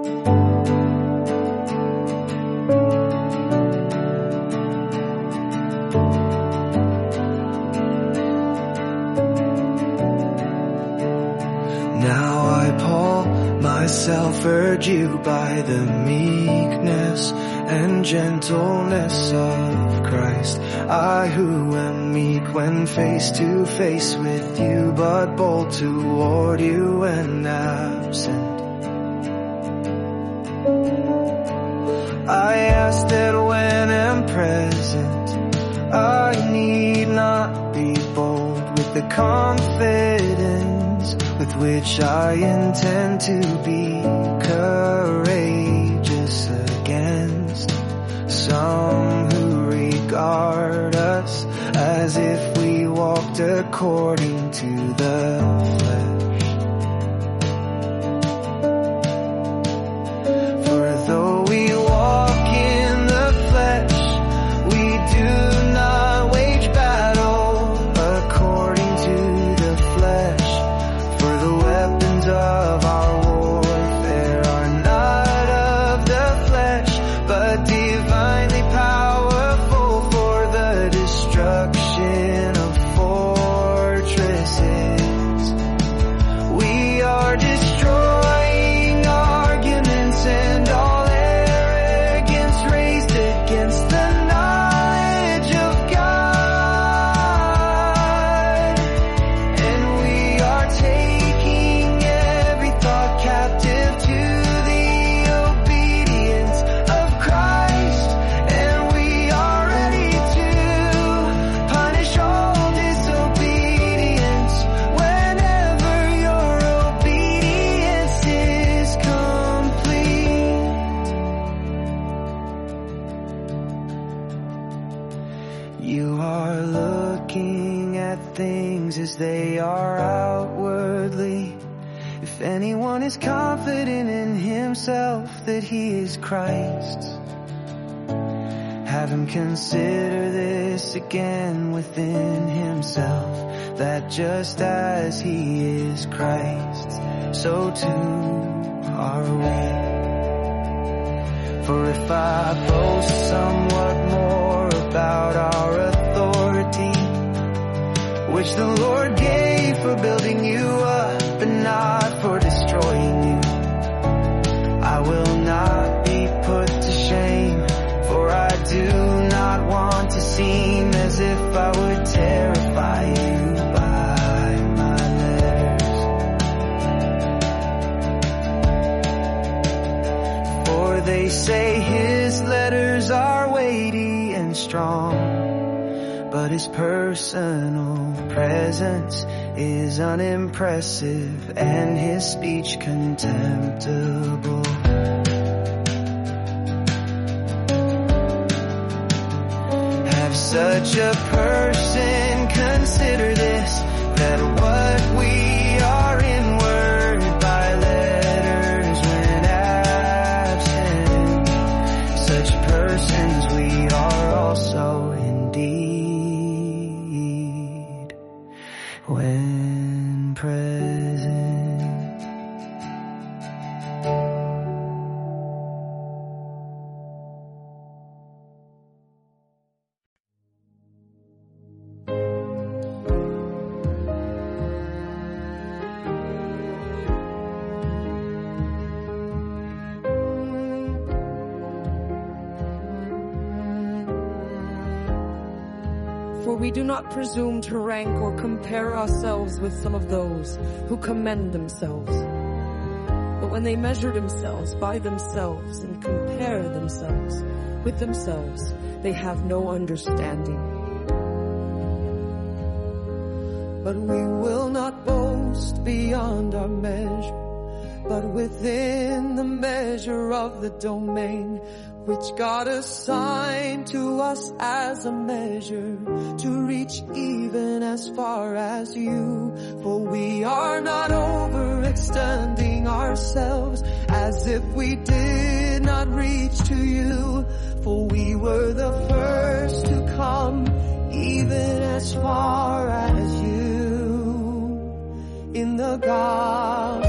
Urge you by the meekness and gentleness of Christ. I who am meek when face to face with you, but bold toward you when absent. I ask that when I'm present, I need not be bold with the confidence with which I intend to be courageous against some who regard us as if we walked according to the flesh. For though we walk in the flesh, we do not wage battle according to the flesh. For the weapons of our warfare are not of the flesh, but divinely powerful for the destruction of fortresses. We are destroying arguments and all arrogance raised against the knowledge of God. And we are taking every thought captive to the obedience of Christ. And we are ready to punish all disobedience whenever your obedience is complete. You are looking at things as they are outwardly. If anyone is confident in himself that he is Christ's, have him consider this again within himself, that just as he is Christ's, so too are we. For if I boast somewhat more about our authority, which the Lord gave for building you up and not for destroying you, I will not be put to shame, for I do not want to seem as if I would terrify you by my letters. For they say his letters are weighty and strong, but his personal presence is unimpressive and his speech contemptible. Have such a person consider this, that what we are in word by letters when absent, such persons we are also in deed when present. For we do not presume to rank or compare ourselves with some of those who commend themselves. But when they measure themselves by themselves and compare themselves with themselves, they have no understanding. But we will not boast beyond our measure, but within the measure of the domain which God assigned to us as a measure, to reach even as far as you. For we are not overextending ourselves as if we did not reach to you. For we were the first to come, even as far as you, in the gospel